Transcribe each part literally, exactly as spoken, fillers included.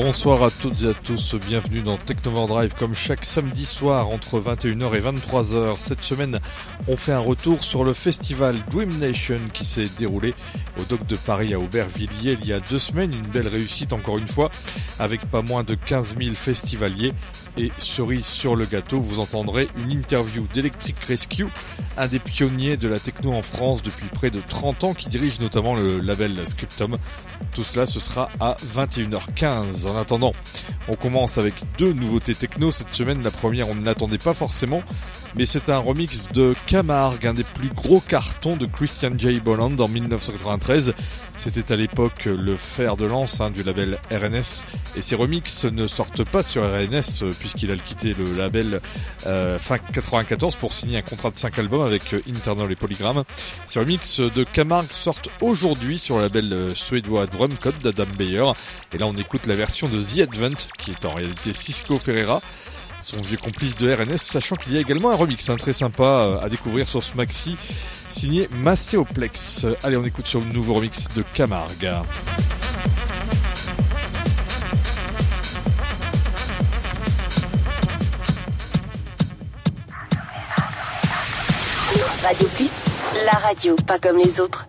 Bonsoir à toutes et à tous, bienvenue dans Technoverdrive comme chaque samedi soir entre vingt et une heures et vingt-trois heures. Cette semaine, on fait un retour sur le festival Dream Nation qui s'est déroulé au Dock de Paris à Aubervilliers il y a deux semaines. Une belle réussite encore une fois, avec pas moins de quinze mille festivaliers. Et cerise sur le gâteau, vous entendrez une interview d'Electric Rescue, un des pionniers de la techno en France depuis près de trente ans, qui dirige notamment le label Scriptum. Tout cela, ce sera à vingt et une heures quinze. En attendant, on commence avec deux nouveautés techno cette semaine. La première, on ne l'attendait pas forcément, mais c'est un remix de Camargue, un des plus gros cartons de Christian J. Bolland en dix-neuf cent quatre-vingt-treize. C'était à l'époque le fer de lance hein, du label R N S, et ces remixes ne sortent pas sur R N S puisqu'il a quitté le label euh, fin quatre-vingt-quatorze pour signer un contrat de cinq albums avec Internal et Polygram. Ces remixes de Camargue sortent aujourd'hui sur le label suédois Drumcode d'Adam Beyer, et là on écoute la version de The Advent qui est en réalité Cisco Ferreira, son vieux complice de R N S, sachant qu'il y a également un remix hein, très sympa à découvrir sur ce maxi signé Macéoplex. Allez, on écoute sur le nouveau remix de Camargue. Radio Plus, la radio pas comme les autres.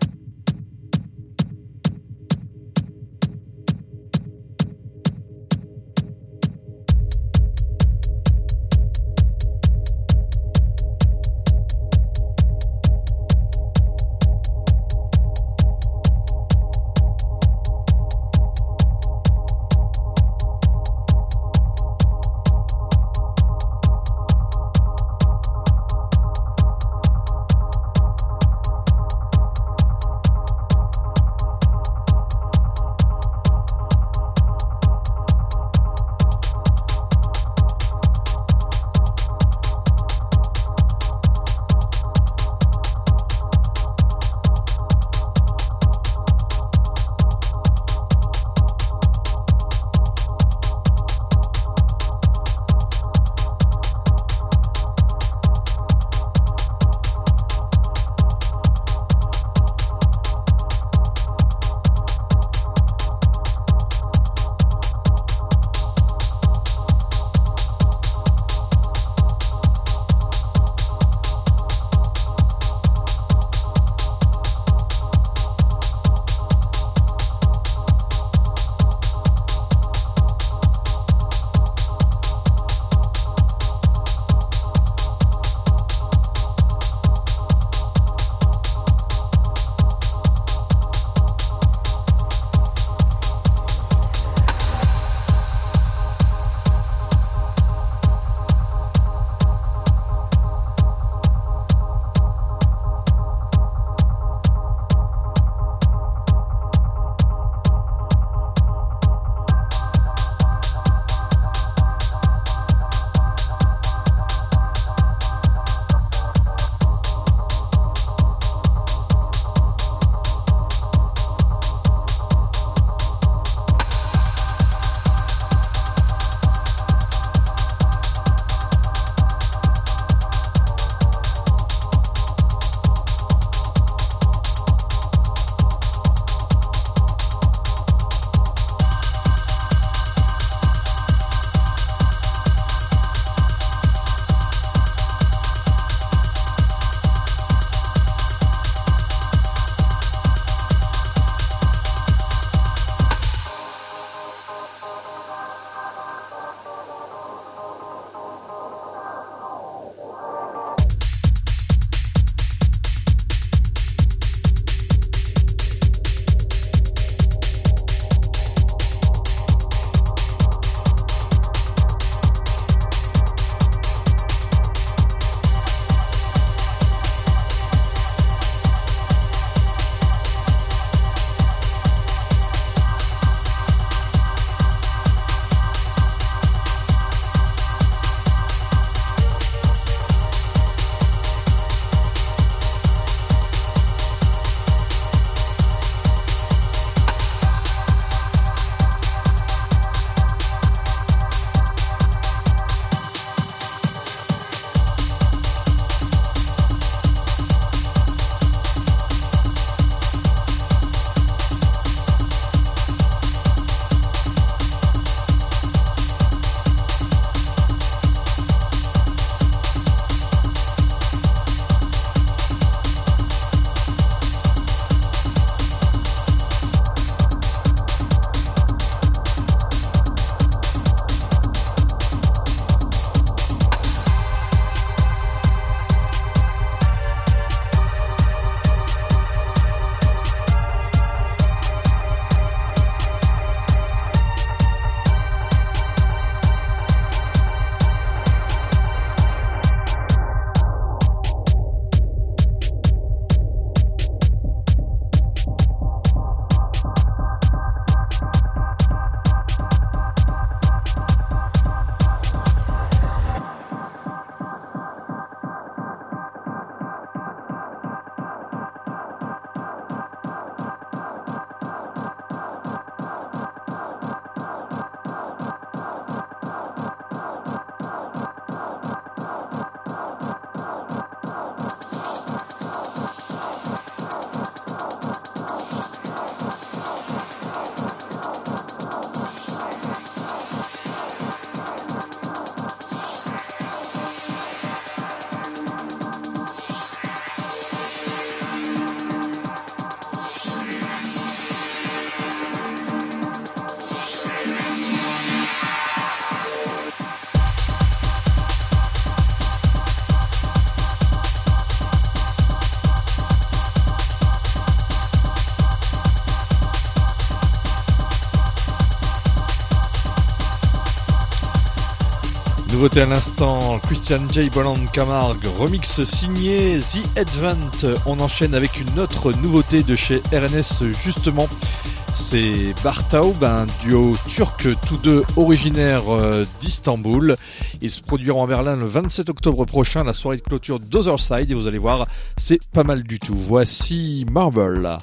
nouveauté à l'instant, Christian J. Boland Camargue, remix signé The Advent. On enchaîne avec une autre nouveauté de chez R N S justement. C'est Bartaub, un duo turc, tous deux originaires d'Istanbul. Ils se produiront à Berlin le vingt-sept octobre prochain, la soirée de clôture d'Other Side, et vous allez voir, c'est pas mal du tout. Voici Marble.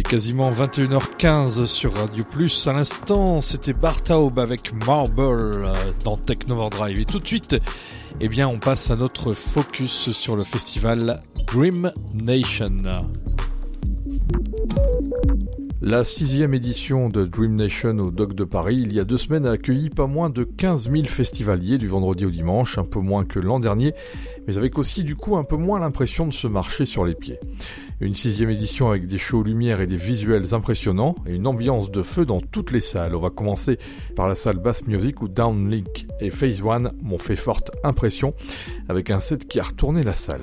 Quasiment vingt et une heures quinze sur Radio Plus. À l'instant, c'était Bartaub avec Marble dans Techno Overdrive. Et tout de suite, eh bien, on passe à notre focus sur le festival Dream Nation. La sixième édition de Dream Nation au Dock de Paris, il y a deux semaines, a accueilli pas moins de quinze mille festivaliers du vendredi au dimanche, un peu moins que l'an dernier, mais avec aussi du coup un peu moins l'impression de se marcher sur les pieds. Une sixième édition avec des shows lumière et des visuels impressionnants et une ambiance de feu dans toutes les salles. On va commencer par la salle Bass Music où Downlink et Phase One m'ont fait forte impression avec un set qui a retourné la salle.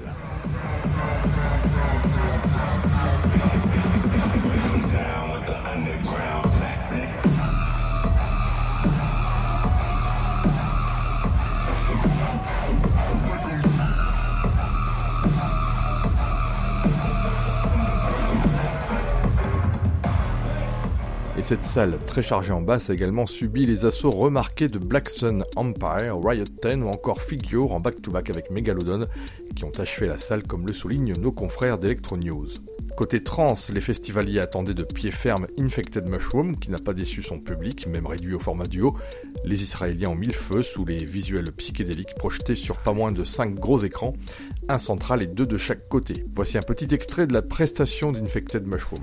Et cette salle, très chargée en basse, a également subi les assauts remarqués de Black Sun Empire, Riot dix ou encore Figure en back-to-back avec Megalodon, qui ont achevé la salle comme le soulignent nos confrères d'Electro News. Côté trance, les festivaliers attendaient de pied ferme Infected Mushroom, qui n'a pas déçu son public, même réduit au format duo. Les Israéliens ont mis le feu sous les visuels psychédéliques projetés sur pas moins de cinq gros écrans, un central et deux de chaque côté. Voici un petit extrait de la prestation d'Infected Mushroom.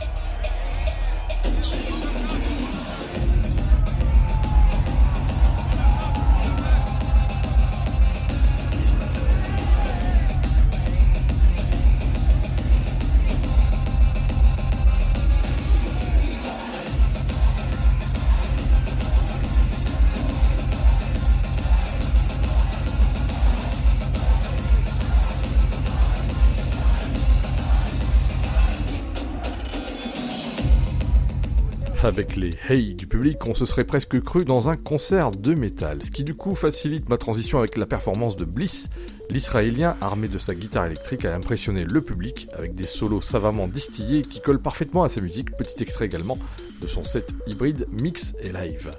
Avec les hey du public, on se serait presque cru dans un concert de métal, ce qui du coup facilite ma transition avec la performance de Bliss. L'Israélien, armé de sa guitare électrique, a impressionné le public avec des solos savamment distillés qui collent parfaitement à sa musique. Petit extrait également de son set hybride mix et live.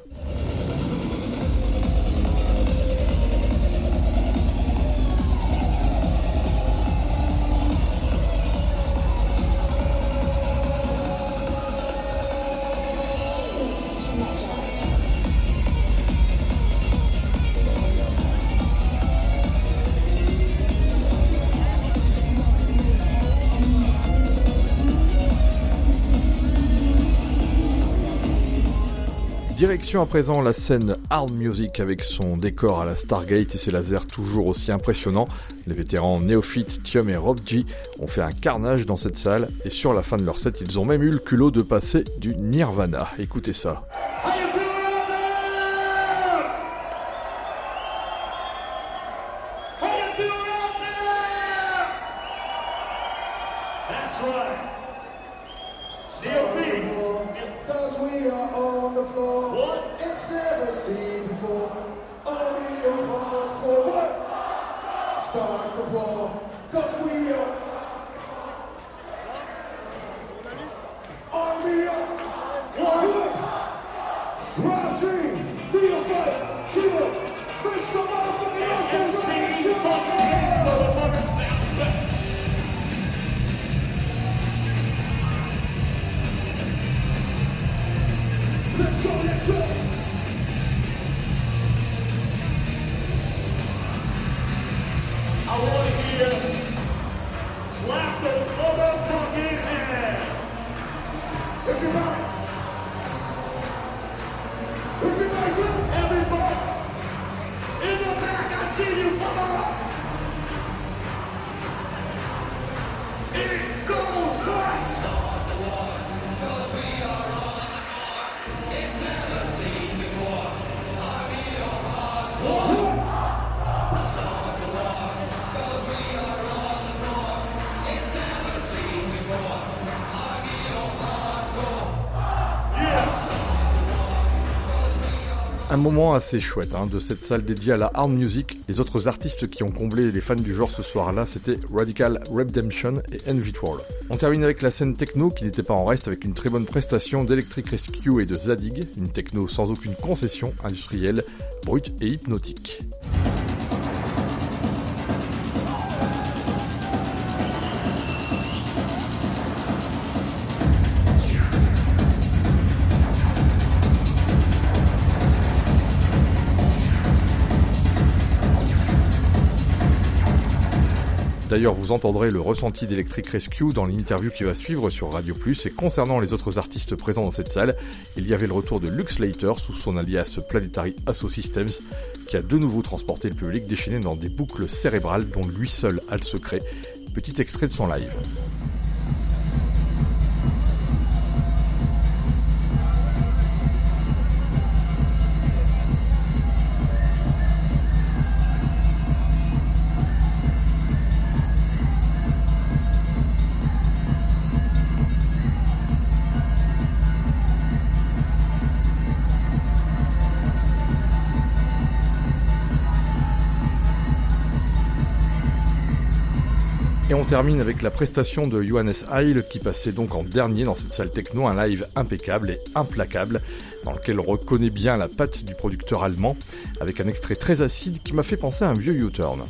Direction à présent la scène Hard Music avec son décor à la Stargate et ses lasers toujours aussi impressionnants. Les vétérans néophytes Thium et Rob G ont fait un carnage dans cette salle et sur la fin de leur set, ils ont même eu le culot de passer du Nirvana. Écoutez ça. Un moment assez chouette hein, de cette salle dédiée à la hard music. Les autres artistes qui ont comblé les fans du genre ce soir-là, c'était Radical Redemption et Envy Troll. On termine avec la scène techno qui n'était pas en reste avec une très bonne prestation d'Electric Rescue et de Zadig, une techno sans aucune concession, industrielle, brute et hypnotique. D'ailleurs, vous entendrez le ressenti d'Electric Rescue dans l'interview qui va suivre sur Radio Plus. Et concernant les autres artistes présents dans cette salle, il y avait le retour de Lux Slater sous son alias Planetary Asso Systems, qui a de nouveau transporté le public déchaîné dans des boucles cérébrales dont lui seul a le secret. Petit extrait de son live. Et on termine avec la prestation de Johannes Heil qui passait donc en dernier dans cette salle techno, un live impeccable et implacable dans lequel on reconnaît bien la patte du producteur allemand avec un extrait très acide qui m'a fait penser à un vieux U-turn.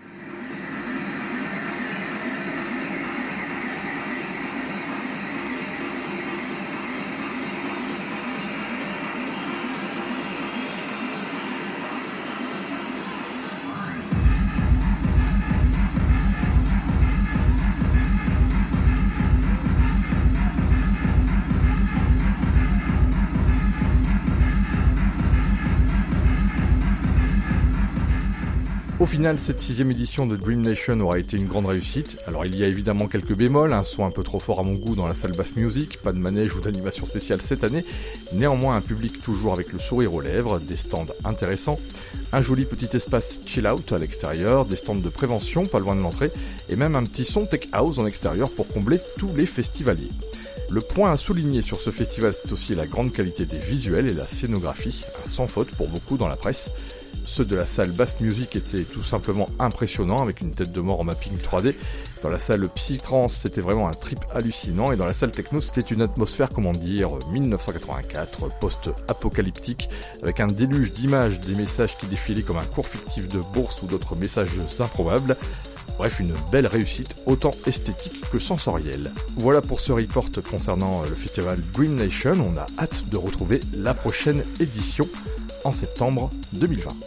Au final, cette sixième édition de Dream Nation aura été une grande réussite. Alors il y a évidemment quelques bémols, un son un peu trop fort à mon goût dans la salle basse music, pas de manège ou d'animation spéciale cette année, néanmoins un public toujours avec le sourire aux lèvres, des stands intéressants, un joli petit espace chill out à l'extérieur, des stands de prévention pas loin de l'entrée, et même un petit son tech house en extérieur pour combler tous les festivaliers. Le point à souligner sur ce festival, c'est aussi la grande qualité des visuels et la scénographie, sans faute pour beaucoup dans la presse. Ceux de la salle Bass Music étaient tout simplement impressionnants avec une tête de mort en mapping trois D. Dans la salle Psytrance, c'était vraiment un trip hallucinant. Et dans la salle Techno, c'était une atmosphère, comment dire, dix-neuf cent quatre-vingt-quatre, post-apocalyptique, avec un déluge d'images, des messages qui défilaient comme un cours fictif de bourse ou d'autres messages improbables. Bref, une belle réussite, autant esthétique que sensorielle. Voilà pour ce report concernant le festival Dream Nation. On a hâte de retrouver la prochaine édition en septembre deux mille vingt.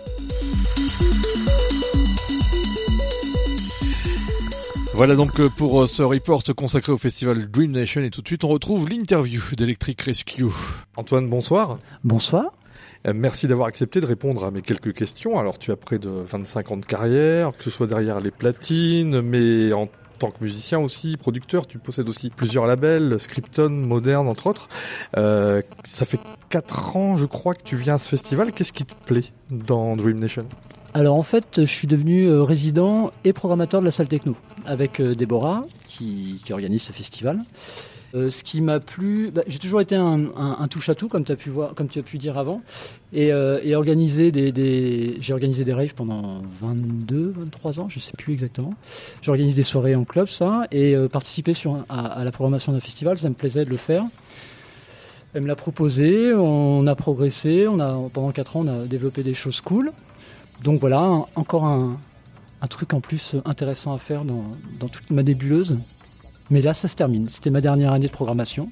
Voilà donc pour ce report consacré au festival Dream Nation et tout de suite on retrouve l'interview d'Electric Rescue. Antoine, bonsoir. Bonsoir. Euh, merci d'avoir accepté de répondre à mes quelques questions. Alors tu as près de vingt-cinq ans de carrière, que ce soit derrière les platines, mais en tant que musicien aussi, producteur, tu possèdes aussi plusieurs labels, Scripton, Modern entre autres. Euh, ça fait quatre ans je crois que tu viens à ce festival. Qu'est-ce qui te plaît dans Dream Nation ? Alors en fait, je suis devenu euh, résident et programmateur de la salle techno avec euh, Déborah qui, qui organise ce festival. Euh, ce qui m'a plu, bah, j'ai toujours été un, un, un touche-à-tout comme tu as pu voir, comme tu as pu dire avant, et, euh, et organiser des, des, j'ai organisé des raves pendant vingt-deux, vingt-trois ans, je sais plus exactement. J'organise des soirées en club, ça, et euh, participer sur un, à, à la programmation d'un festival, ça me plaisait de le faire. Elle me l'a proposé, on a progressé, on a pendant quatre ans, on a développé des choses cool. Donc voilà, un, encore un, un truc en plus intéressant à faire dans, dans toute ma nébuleuse. Mais là, ça se termine. C'était ma dernière année de programmation.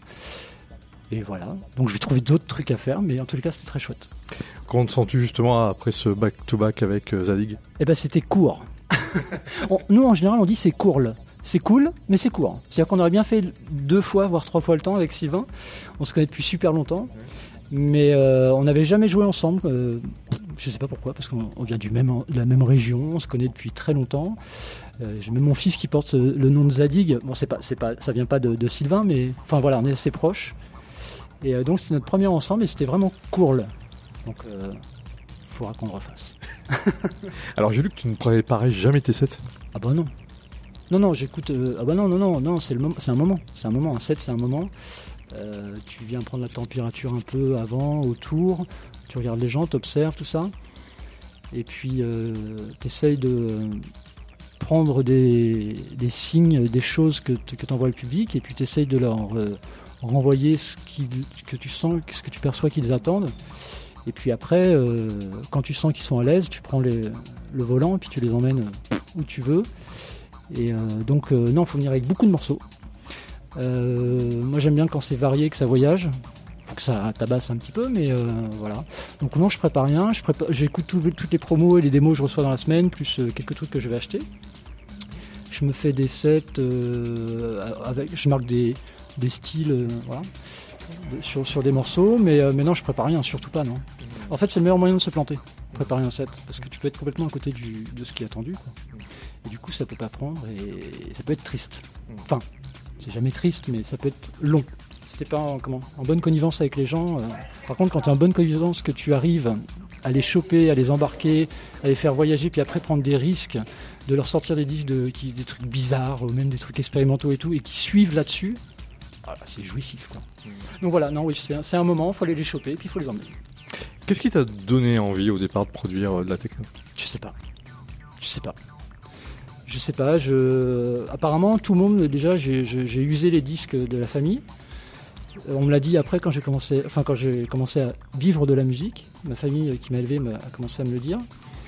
Et voilà. Donc je vais trouver d'autres trucs à faire, mais en tous les cas, c'était très chouette. Comment te sens-tu justement après ce back-to-back avec euh, Zadig ? Eh ben, c'était court. on, nous, en général, on dit c'est cool. C'est cool, mais c'est court. C'est-à-dire qu'on aurait bien fait deux fois, voire trois fois le temps avec Sylvain. On se connaît depuis super longtemps. Mais euh, on n'avait jamais joué ensemble. Euh, je ne sais pas pourquoi, parce qu'on on vient du même, de la même région, on se connaît depuis très longtemps. Euh, j'ai même mon fils qui porte le nom de Zadig. Bon, c'est pas, c'est pas, ça vient pas de, de Sylvain, mais enfin voilà, on est assez proches. Et euh, donc c'était notre première ensemble et c'était vraiment cool. Donc il euh, faudra qu'on le refasse. Alors j'ai lu que tu ne préparais jamais tes sets. Ah bah non. Non, non, j'écoute. Euh, ah bah non, non, non, non, c'est, le moment, c'est un moment. C'est un moment. Un set, c'est un moment. Euh, tu viens prendre la température un peu avant, autour, tu regardes les gens, t'observes tout ça, et puis euh, t'essayes de prendre des, des signes, des choses que, que t'envoie le public, et puis t'essayes de leur euh, renvoyer ce qui, que tu sens, ce que tu perçois qu'ils attendent, et puis après, euh, quand tu sens qu'ils sont à l'aise, tu prends les, le volant, et puis tu les emmènes où tu veux, et euh, donc euh, non, il faut venir avec beaucoup de morceaux. Euh, moi j'aime bien quand c'est varié, que ça voyage, faut que ça tabasse un petit peu, mais euh, voilà. Donc non, je prépare rien, je prépare, j'écoute tout, toutes les promos et les démos que je reçois dans la semaine, plus euh, quelques trucs que je vais acheter. je me fais des sets, euh, avec, je marque des, des styles, euh, voilà, de, sur, sur des morceaux, mais, euh, mais non, je prépare rien, surtout pas, non. En fait, c'est le meilleur moyen de se planter, préparer un set, parce que tu peux être complètement à côté du, de ce qui est attendu, quoi. Et du coup, ça peut pas prendre et ça peut être triste. Enfin, c'est jamais triste, mais ça peut être long. Si t'es pas en, comment, en bonne connivence avec les gens. Euh, par contre, quand t'es en bonne connivence, que tu arrives à les choper, à les embarquer, à les faire voyager, puis après prendre des risques, de leur sortir des disques, de, qui, des trucs bizarres, ou même des trucs expérimentaux et tout, et qui suivent là-dessus, voilà, c'est jouissif, quoi. Donc voilà, non, oui, c'est un, c'est un moment, il faut aller les choper, puis il faut les emmener. Qu'est-ce qui t'a donné envie au départ de produire de la techno ? Je sais pas. Je sais pas. Je sais pas. Je... Apparemment, tout le monde, déjà, j'ai, j'ai, j'ai usé les disques de la famille. On me l'a dit après quand j'ai commencé, enfin quand j'ai commencé à vivre de la musique. Ma famille qui m'a élevé a commencé à me le dire.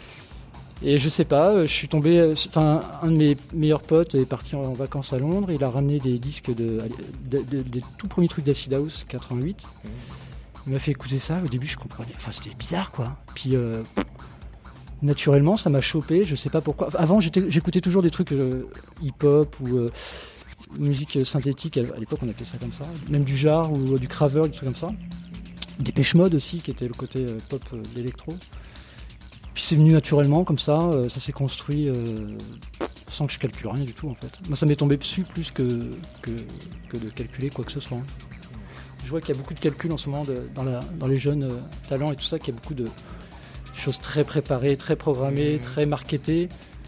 Et je sais pas, je suis tombé. Enfin, un de mes meilleurs potes est parti en vacances à Londres. Il a ramené des disques de, de, de, de des tout premiers trucs d'Acid House quatre-vingt-huit. Il m'a fait écouter ça. Au début, je comprenais. Enfin, c'était bizarre, quoi. Puis, euh, naturellement, ça m'a chopé. Je sais pas pourquoi. Avant, j'étais, j'écoutais toujours des trucs euh, hip-hop ou euh, musique synthétique. À l'époque, on appelait ça comme ça. Même du jar ou euh, du Kraftwerk, des trucs comme ça. Dépêche Mode aussi, qui était le côté euh, pop euh, de l'électro. Puis c'est venu naturellement, comme ça. Euh, ça s'est construit euh, sans que je calcule rien du tout, en fait. Moi, ça m'est tombé dessus plus que, que, que de calculer quoi que ce soit. Hein. Je vois qu'il y a beaucoup de calculs en ce moment de, dans, la, dans les jeunes euh, talents et tout ça, qu'il y a beaucoup de choses très préparées, très programmées, très marketées.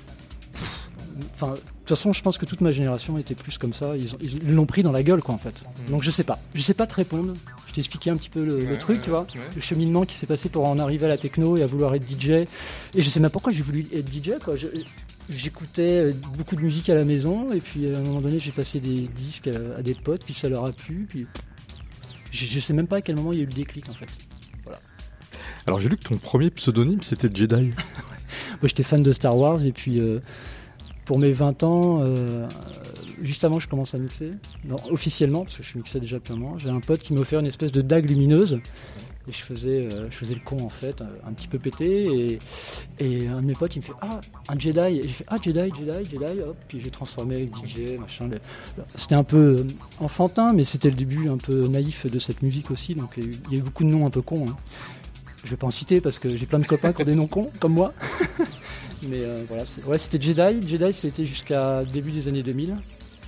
Enfin, de toute façon, je pense que toute ma génération était plus comme ça. Ils, ont, ils l'ont pris dans la gueule, quoi, en fait. Donc je sais pas. Je sais pas te répondre. Je t'ai expliqué un petit peu le, le truc, tu vois, le cheminement qui s'est passé pour en arriver à la techno et à vouloir être D J. Et je sais même pourquoi j'ai voulu être D J, quoi. Je, j'écoutais beaucoup de musique à la maison et puis à un moment donné, j'ai passé des disques à, à des potes, puis ça leur a plu, puis je, je sais même pas à quel moment il y a eu le déclic, en fait. Voilà. Alors j'ai lu que ton premier pseudonyme c'était Jedi. Moi j'étais fan de Star Wars et puis euh, pour mes vingt ans, euh, juste avant que je commence à mixer, non, officiellement, parce que je mixais déjà depuis un moment, j'ai un pote qui m'a offert une espèce de dague lumineuse et je faisais, euh, je faisais le con en fait, un petit peu pété et, et un de mes potes il me fait ah un Jedi et j'ai fait ah Jedi Jedi Jedi hop puis j'ai transformé avec D J machin. Le... C'était un peu enfantin mais c'était le début un peu naïf de cette musique aussi donc il y a eu, il y a eu beaucoup de noms un peu cons. Hein. Je vais pas en citer parce que j'ai plein de copains qui ont des noms cons comme moi. Mais euh, voilà, c'est... Ouais, c'était Jedi. Jedi, c'était jusqu'à début des années deux mille.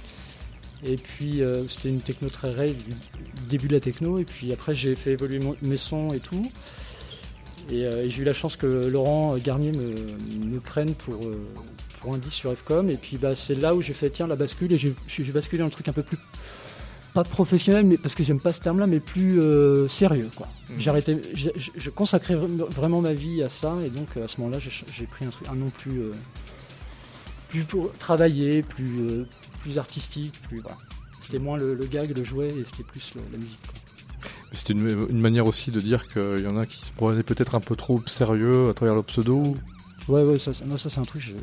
Et puis, euh, c'était une techno très rave, début de la techno. Et puis après, j'ai fait évoluer mon... mes sons et tout. Et, euh, et j'ai eu la chance que Laurent Garnier me, me prenne pour, euh, pour un disque sur F com. Et puis, bah, c'est là où j'ai fait, tiens, la bascule. Et j'ai, j'ai basculé dans le truc un peu plus... pas professionnel, mais parce que j'aime pas ce terme-là, mais plus euh, sérieux, quoi. Mmh. J'ai arrêté, je, je consacrais vraiment ma vie à ça, et donc à ce moment-là, j'ai, j'ai pris un, truc, un nom plus, euh, plus pour travailler, plus, euh, plus artistique, plus voilà. C'était moins le, le gag, le jouet, et c'était plus le, la musique, quoi. C'était une, une manière aussi de dire qu'il y en a qui se prenaient peut-être un peu trop sérieux à travers le pseudo. Ouais, ouais, ça, non, ça c'est un truc. Je...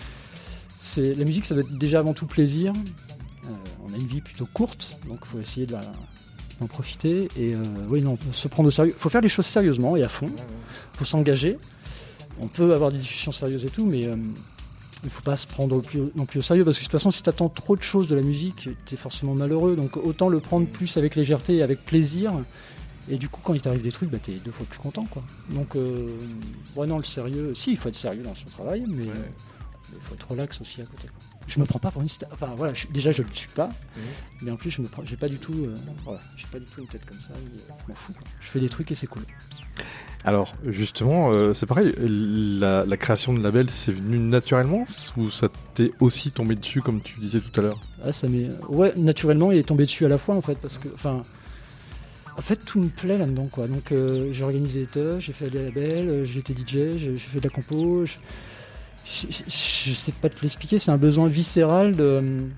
C'est la musique, ça doit être déjà avant tout plaisir. Euh, on a une vie plutôt courte, donc il faut essayer de la, d'en profiter. Et euh, oui, non, se prendre au sérieux. Il faut faire les choses sérieusement et à fond. Il faut s'engager. On peut avoir des discussions sérieuses et tout, mais euh, il ne faut pas se prendre plus, non plus au sérieux, parce que de toute façon, si tu attends trop de choses de la musique, tu es forcément malheureux. Donc autant le prendre plus avec légèreté et avec plaisir. Et du coup, quand il t'arrive des trucs, bah, tu es deux fois plus content, quoi. Donc, euh, ouais, non, le sérieux, si, il faut être sérieux dans son travail, mais il ouais. euh, faut être relax aussi à côté, quoi. Je me prends pas pour une star. Enfin voilà, je, déjà je le suis pas, mmh. mais en plus je me prends, j'ai pas du tout, euh, voilà, j'ai pas du tout une tête comme ça. Mais, euh, je m'en fous, quoi. Je fais des trucs et c'est cool. Alors justement, euh, c'est pareil. La, la création de label, c'est venu naturellement ou ça t'est aussi tombé dessus comme tu disais tout à l'heure? Ah ça m'est, ouais, naturellement il est tombé dessus à la fois en fait parce que, enfin, en fait tout me plaît là-dedans quoi. Donc euh, j'ai organisé des teufs, j'ai fait des labels, j'ai été D J, j'ai, j'ai fait de la compo. Je, Je, je, je sais pas te l'expliquer, c'est un besoin viscéral de,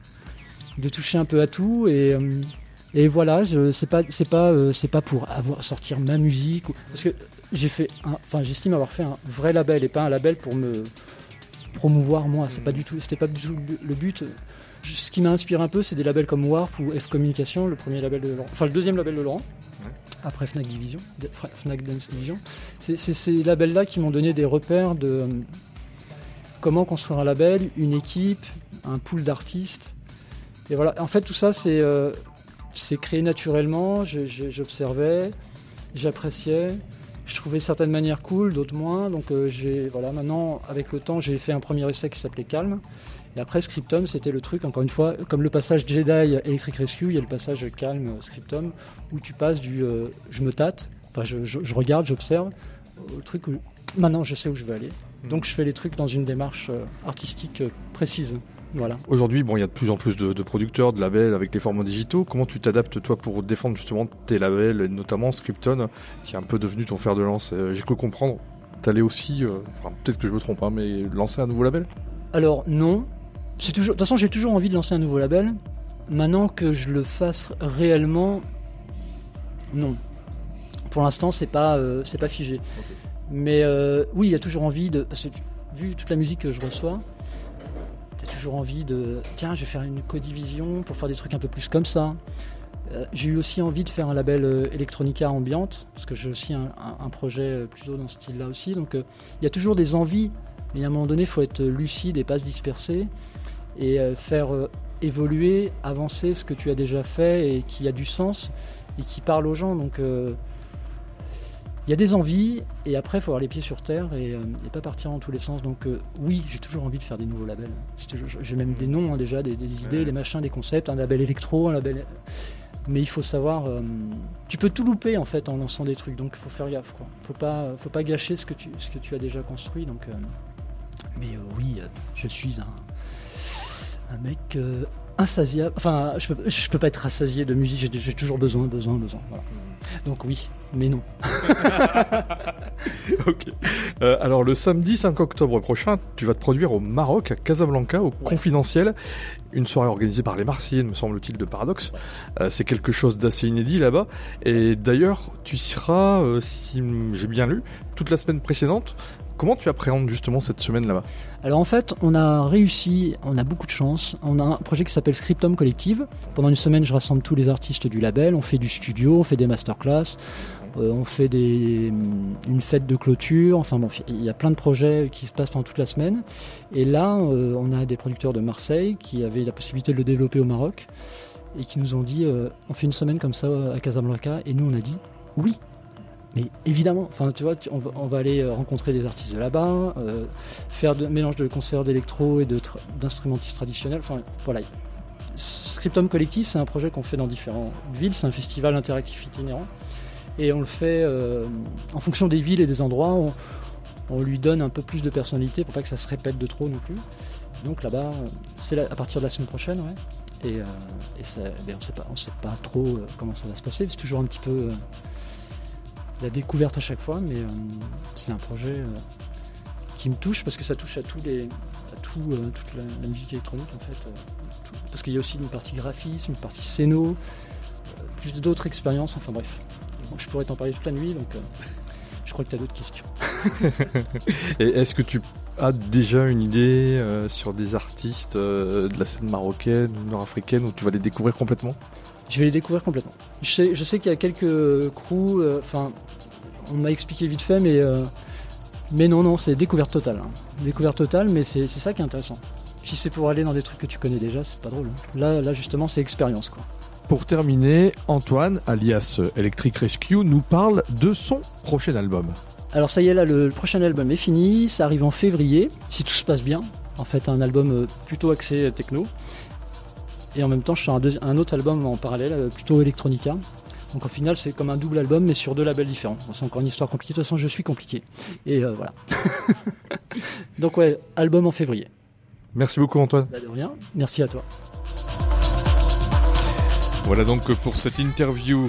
de toucher un peu à tout et, et voilà, je, c'est pas c'est pas c'est pas pour avoir sortir ma musique ou, parce que j'ai fait un, enfin j'estime avoir fait un vrai label et pas un label pour me promouvoir moi, c'est pas du tout, c'était pas du tout le but. Ce qui m'a inspiré un peu, c'est des labels comme Warp ou F Communication, le premier label de Laurent, enfin le deuxième label de Laurent. Après Fnac Division, Fnac Dance Division, c'est, c'est ces labels là qui m'ont donné des repères de comment construire un label, une équipe, un pool d'artistes. Et voilà, en fait tout ça c'est, euh, c'est créé naturellement, je, je, j'observais, j'appréciais, je trouvais certaines manières cool, d'autres moins, donc euh, j'ai, voilà, maintenant avec le temps j'ai fait un premier essai qui s'appelait Calme, et après Scriptum c'était le truc, encore une fois, comme le passage Jedi Electric Rescue, il y a le passage Calme Scriptum, où tu passes du euh, je me tâte, enfin je, je, je regarde, j'observe, au truc où maintenant je sais où je veux aller, donc je fais les trucs dans une démarche euh, artistique euh, précise. Voilà. Aujourd'hui, bon, il y a de plus en plus de, de producteurs, de labels avec les formats digitaux. Comment tu t'adaptes, toi, pour défendre justement tes labels, et notamment Scripton, qui est un peu devenu ton fer de lance? euh, J'ai cru comprendre, t'allais aussi, euh, enfin, peut-être que je me trompe, hein, mais lancer un nouveau label? Alors, non. C'est toujours, de toute façon, j'ai toujours envie de lancer un nouveau label. Maintenant que je le fasse réellement, non. Pour l'instant, c'est pas, euh, c'est pas figé. Okay. Mais euh, oui, il y a toujours envie de... Parce que, vu toute la musique que je reçois, t'as toujours envie de tiens je vais faire une codivision pour faire des trucs un peu plus comme ça. Euh, j'ai eu aussi envie de faire un label euh, Electronica ambiante parce que j'ai aussi un, un, un projet plutôt dans ce style là aussi, donc il euh, y a toujours des envies, mais à un moment donné il faut être lucide et pas se disperser et euh, faire euh, évoluer, avancer ce que tu as déjà fait et qui a du sens et qui parle aux gens, donc euh, il y a des envies, et après il faut avoir les pieds sur terre et, euh, et pas partir dans tous les sens. Donc euh, oui, j'ai toujours envie de faire des nouveaux labels. Toujours, j'ai même des noms hein, déjà, des, des idées, ouais. des machins, des concepts, un label électro, un label... Mais il faut savoir... Euh, tu peux tout louper en fait en lançant des trucs, donc il faut faire gaffe. Quoi. Faut pas, faut pas gâcher ce que tu, ce que tu as déjà construit. Donc, euh, mais euh, oui, euh, je suis un, un mec... Euh, insatiable, enfin je peux, je peux pas être rassasié de musique, j'ai, j'ai toujours besoin, besoin, besoin, voilà. Donc oui, mais non. Ok. Euh, alors le samedi cinq octobre prochain, tu vas te produire au Maroc, à Casablanca, au ouais. Confidentiel, une soirée organisée par les Marseillais, me semble-t-il, de Paradoxe. Euh, c'est quelque chose d'assez inédit là-bas, et d'ailleurs tu seras, euh, si j'ai bien lu, toute la semaine précédente. Comment tu appréhendes justement cette semaine là-bas? Alors en fait, on a réussi, on a beaucoup de chance. On a un projet qui s'appelle Scriptum Collective. Pendant une semaine, je rassemble tous les artistes du label. On fait du studio, on fait des masterclass, euh, on fait des, une fête de clôture. Enfin bon, il y a plein de projets qui se passent pendant toute la semaine. Et là, euh, on a des producteurs de Marseille qui avaient la possibilité de le développer au Maroc et qui nous ont dit euh, on fait une semaine comme ça à Casablanca. Et nous, on a dit oui. Mais évidemment, enfin tu vois, tu, on, va, on va aller rencontrer des artistes de là-bas, euh, faire de mélange de concerts d'électro et de tra- d'instrumentistes traditionnels. Enfin voilà. Scriptum Collective, c'est un projet qu'on fait dans différentes villes. C'est un festival interactif itinérant et on le fait euh, en fonction des villes et des endroits. On, on lui donne un peu plus de personnalité pour pas que ça se répète de trop non plus. Donc là-bas, c'est la, à partir de la semaine prochaine, ouais. Et, euh, et ça, ben on sait pas, on sait pas trop euh, comment ça va se passer. C'est toujours un petit peu euh, la découverte à chaque fois, mais euh, c'est un projet euh, qui me touche parce que ça touche à tous les, à tout, euh, toute la, la musique électronique en fait, euh, tout, parce qu'il y a aussi une partie graphisme, une partie scéno, euh, plus d'autres expériences. Enfin bref, donc, je pourrais t'en parler toute la nuit, donc euh, je crois que tu as d'autres questions. Et est-ce que tu as déjà une idée euh, sur des artistes euh, de la scène marocaine ou nord-africaine où tu vas les découvrir complètement? Je vais les découvrir complètement. Je sais, je sais qu'il y a quelques crews, enfin, euh, on m'a expliqué vite fait, mais, euh, mais non, non, c'est découverte totale. Hein. Découverte totale, mais c'est, c'est ça qui est intéressant. Si c'est pour aller dans des trucs que tu connais déjà, c'est pas drôle. Hein. Là, là, justement, c'est expérience, quoi. Pour terminer, Antoine, alias Electric Rescue, nous parle de son prochain album. Alors ça y est, là, le, le prochain album est fini, ça arrive en février, si tout se passe bien. En fait, un album plutôt axé techno. Et en même temps, je sors un, deuxi- un autre album en parallèle, plutôt Electronica. Donc au final, c'est comme un double album, mais sur deux labels différents. C'est encore une histoire compliquée. De toute façon, je suis compliqué. Et euh, voilà. Donc ouais, album en février. Merci beaucoup, Antoine. Bah, de rien. Merci à toi. Voilà donc pour cette interview.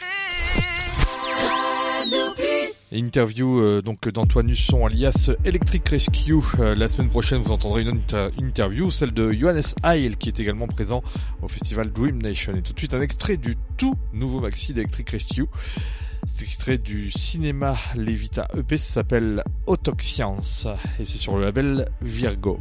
Interview euh, donc d'Antoine Husson alias Electric Rescue. Euh, la semaine prochaine, vous entendrez une autre interview, celle de Johannes Heil, qui est également présent au festival Dream Nation. Et tout de suite, un extrait du tout nouveau maxi d'Electric Rescue. C'est extrait du Cinéma Levita E P, ça s'appelle Autoxiance et c'est sur le label Virgo.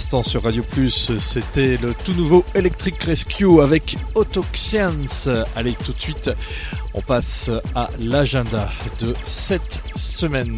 l'instant sur Radio Plus, c'était le tout nouveau Electric Rescue avec Autoxians. Allez, tout de suite, on passe à l'agenda de cette semaine.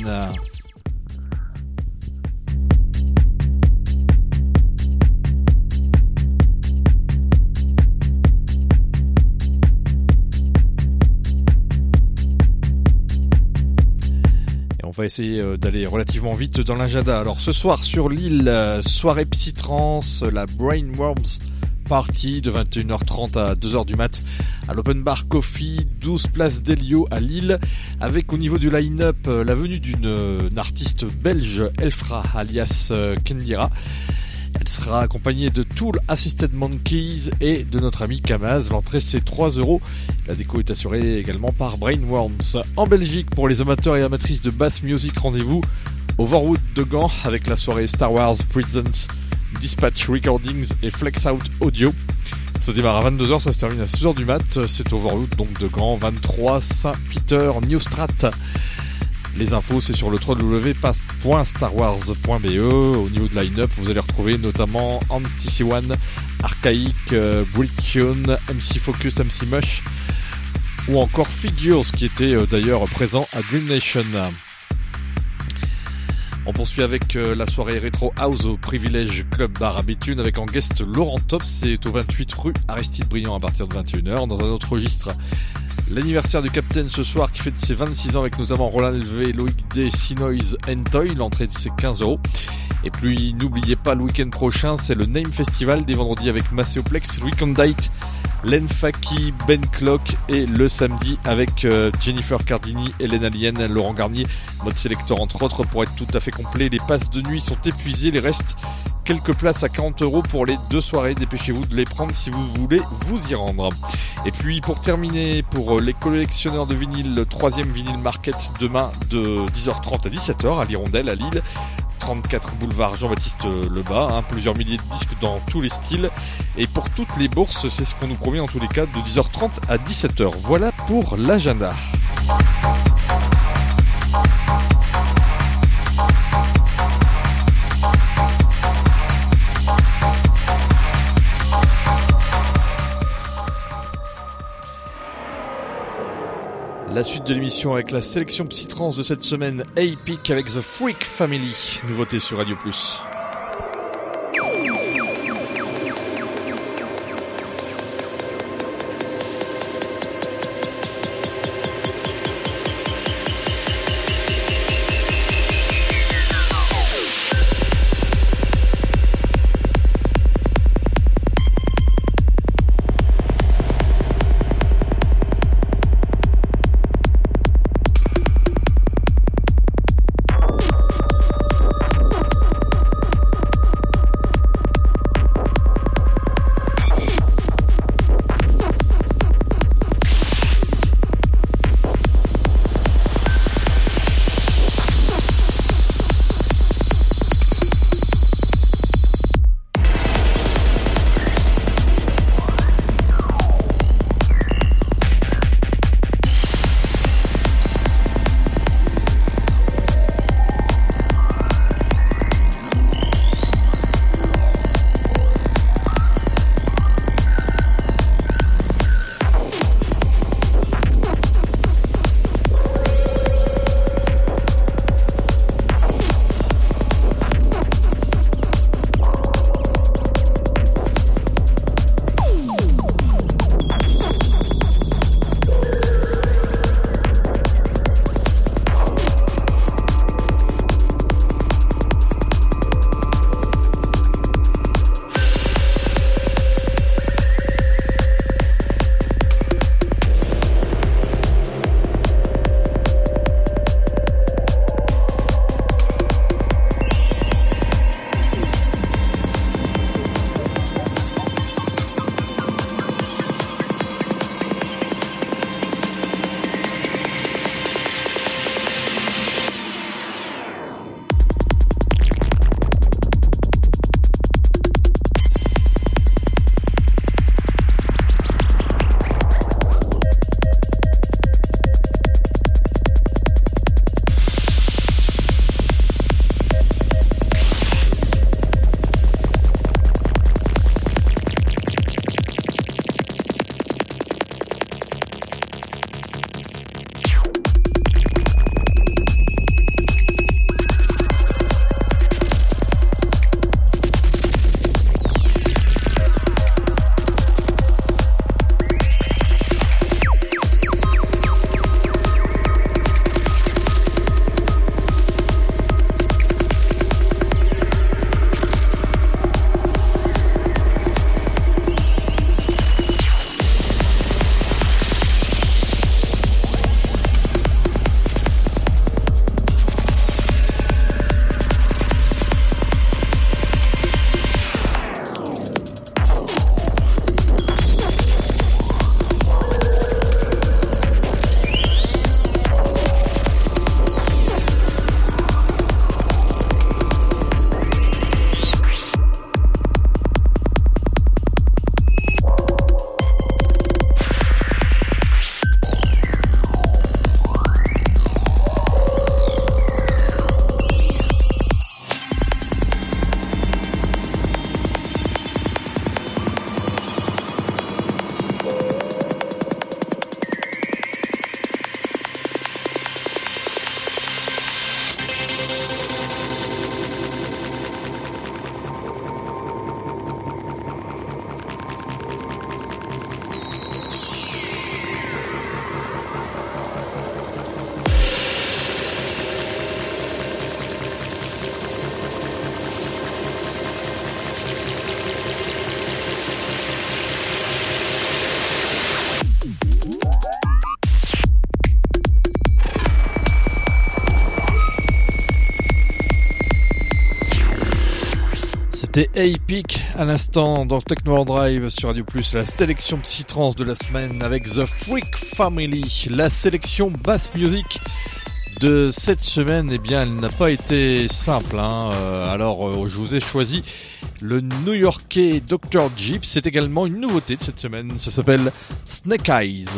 On va essayer d'aller relativement vite dans l'agenda. Alors ce soir sur l'île, soirée Psytrance, la Brainworms Party de vingt et une heures trente à deux heures du mat à l'Open Bar Coffee, douze place d'Elio à Lille, avec au niveau du line-up la venue d'une artiste belge, Elfra alias Kendira. Elle sera accompagnée de Tool Assisted Monkeys et de notre ami Kamaz. L'entrée c'est trois euros. La déco est assurée également par Brainworms. En Belgique, pour les amateurs et amatrices de bass music, rendez-vous Overwood de Gand avec la soirée Star Wars Presents, Dispatch Recordings et Flex Out Audio. Ça démarre à vingt-deux heures, ça se termine à six heures du mat. C'est Overwood donc de Gand, vingt-trois Saint-Peter, Newstrat. Les infos, c'est sur le w w w point star wars point b e. Au niveau de line-up, vous allez retrouver notamment Anti-C un, Archaïc, euh, Brickyone, M C Focus, M C Mush, ou encore Figures, qui était euh, d'ailleurs présent à Dream Nation. On poursuit avec euh, la soirée Retro House au Privilège Club Bar à Béthune, avec en guest Laurent Tops. C'est au vingt-huit rue Aristide Briand à partir de vingt et une heures. Dans un autre registre, l'anniversaire du Captain ce soir qui fête ses vingt-six ans avec notamment Roland Elvé, Loïc D, Sinoise, Entoy. L'entrée c'est quinze euros. Et puis n'oubliez pas, le week-end prochain c'est le Name Festival dès vendredi avec Macéoplex, Weekend Date, Len Faki, Ben Clock, et le samedi avec euh, Jennifer Cardini, Hélène Alien, Laurent Garnier, Mode Selector entre autres. Pour être tout à fait complet, les passes de nuit sont épuisées, il reste quelques places à quarante euros pour les deux soirées. Dépêchez-vous de les prendre si vous voulez vous y rendre. Et puis pour terminer, pour les collectionneurs de vinyle, le troisième vinyle market demain de dix heures trente à dix-sept heures à l'Hirondelle à Lille, trente-quatre boulevard Jean-Baptiste Lebas, hein, plusieurs milliers de disques dans tous les styles. Et pour toutes les bourses, c'est ce qu'on nous promet en tous les cas, de dix heures trente à dix-sept heures. Voilà pour l'agenda. La suite de l'émission avec la sélection Psytrance de cette semaine, A-Peak avec The Freak Family, nouveauté sur Radio Plus. C'était Epic à l'instant dans Techno Drive sur Radio Plus, la sélection psytrance de la semaine avec The Freak Family, la sélection bass music de cette semaine. Eh bien, elle n'a pas été simple, hein. Euh, alors, euh, je vous ai choisi le New-Yorkais docteur Jeep. C'est également une nouveauté de cette semaine. Ça s'appelle Snake Eyes.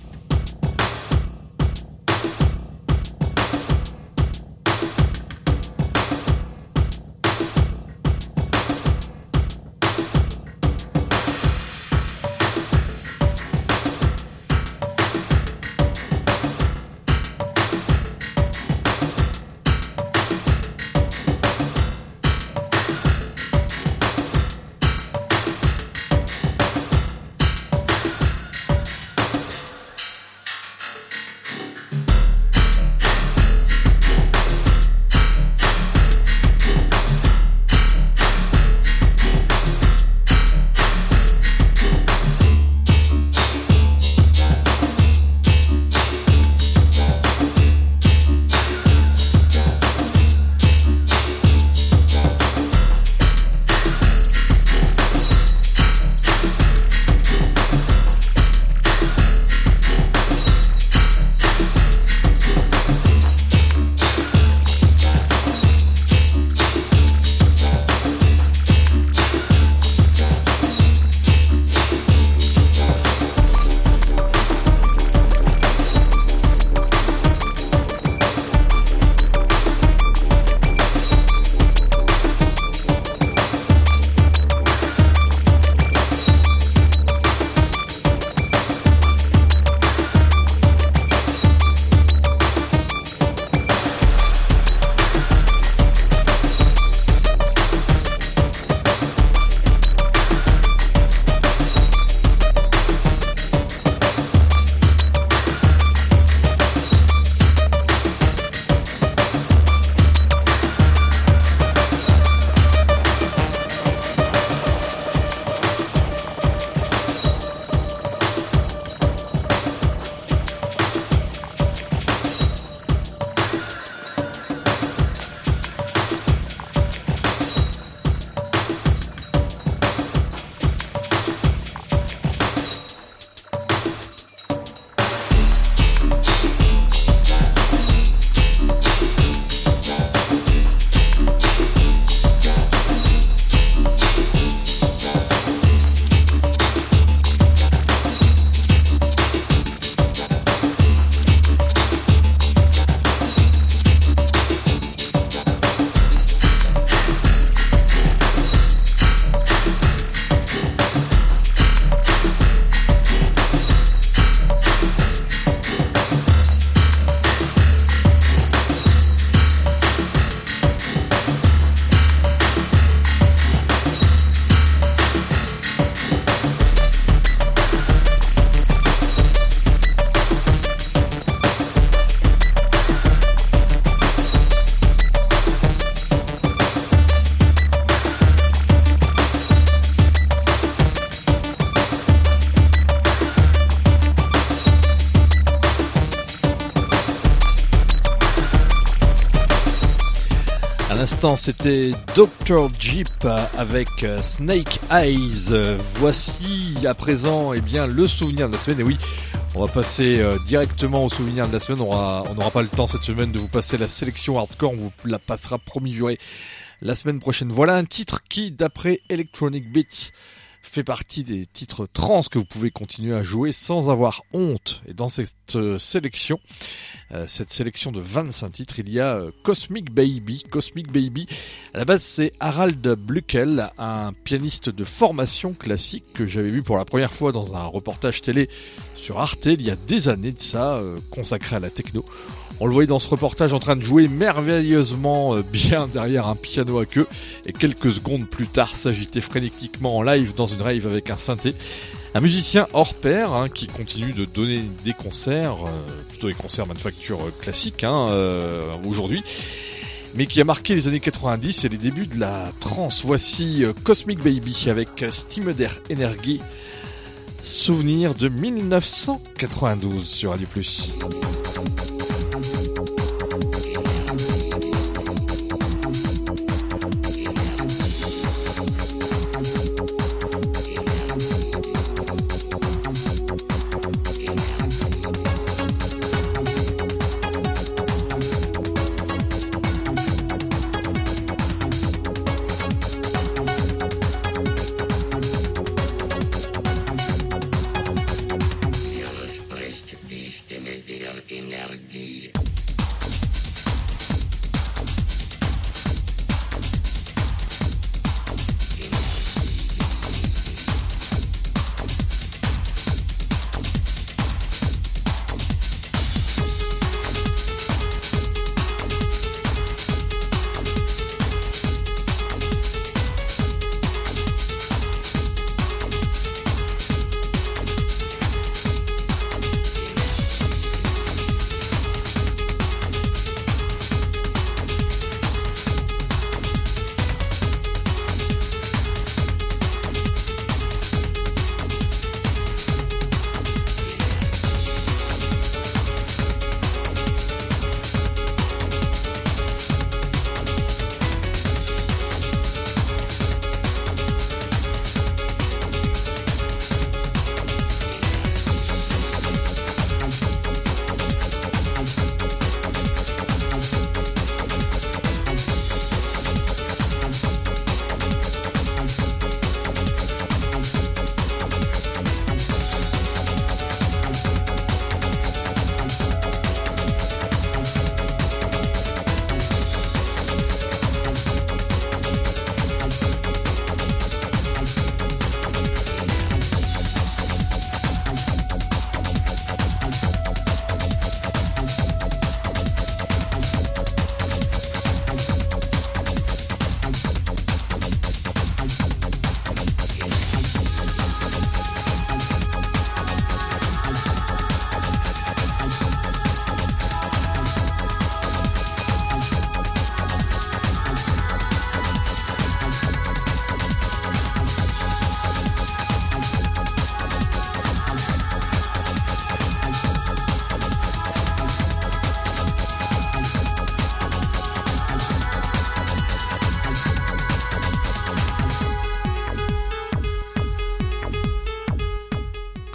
C'était docteur Jeep avec Snake Eyes. Voici à présent eh bien, le souvenir de la semaine. Et oui, on va passer euh, directement au souvenir de la semaine. On aura, on n'aura pas le temps cette semaine de vous passer la sélection hardcore. On vous la passera promis juré la semaine prochaine. Voilà un titre qui, d'après Electronic Beats, fait partie des titres trans que vous pouvez continuer à jouer sans avoir honte. Et dans cette euh, sélection, euh, cette sélection de vingt-cinq titres, il y a euh, Cosmic Baby. Cosmic Baby, à la base c'est Harald Bluckel, un pianiste de formation classique que j'avais vu pour la première fois dans un reportage télé sur Arte il y a des années de ça, euh, consacré à la techno. On le voyait dans ce reportage en train de jouer merveilleusement bien derrière un piano à queue et quelques secondes plus tard s'agiter frénétiquement en live dans une rave avec un synthé. Un musicien hors pair hein, qui continue de donner des concerts, euh, plutôt des concerts manufacture classiques hein, euh, aujourd'hui, mais qui a marqué les années quatre-vingt-dix et les débuts de la trance. Voici euh, Cosmic Baby avec Stimmeder Energy, souvenir de mille neuf cent quatre-vingt-douze sur Radio Plus.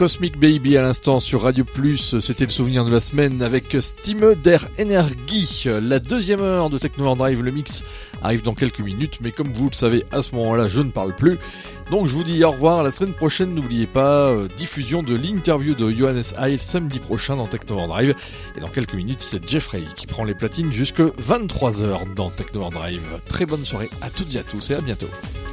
Cosmic Baby à l'instant sur Radio Plus, c'était le souvenir de la semaine avec Stimme der Energie. La deuxième heure de Techno en Drive, le mix arrive dans quelques minutes, mais comme vous le savez, à ce moment-là, je ne parle plus. Donc je vous dis au revoir, à la semaine prochaine, n'oubliez pas, euh, diffusion de l'interview de Johannes Heil samedi prochain dans Techno en Drive. Et dans quelques minutes, c'est Jeffrey qui prend les platines jusque vingt-trois heures dans Techno en Drive. Très bonne soirée à toutes et à tous et à bientôt.